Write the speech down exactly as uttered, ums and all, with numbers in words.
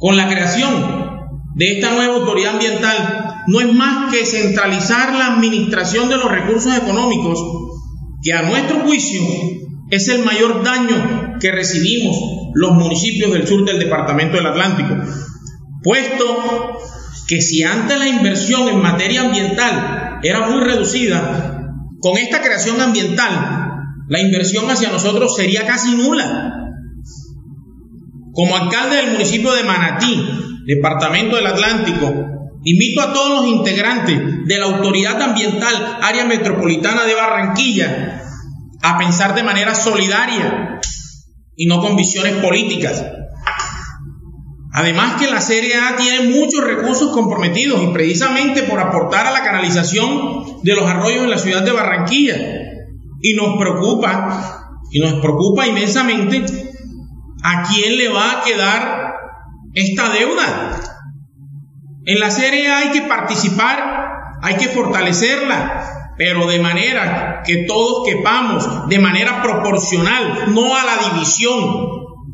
con la creación de esta nueva autoridad ambiental no es más que centralizar la administración de los recursos económicos, que a nuestro juicio es el mayor daño que recibimos los municipios del sur del departamento del Atlántico, puesto que si antes la inversión en materia ambiental era muy reducida, con esta creación ambiental la inversión hacia nosotros sería casi nula. Como alcalde del municipio de Manatí, departamento del Atlántico, invito a todos los integrantes de la Autoridad Ambiental Área Metropolitana de Barranquilla a pensar de manera solidaria y no con visiones políticas. Además que la C R A tiene muchos recursos comprometidos y precisamente por aportar a la canalización de los arroyos en la ciudad de Barranquilla. Y nos preocupa, y nos preocupa inmensamente a quién le va a quedar esta deuda. En la C R A hay que participar, hay que fortalecerla, pero de manera que todos quepamos, de manera proporcional, no a la división.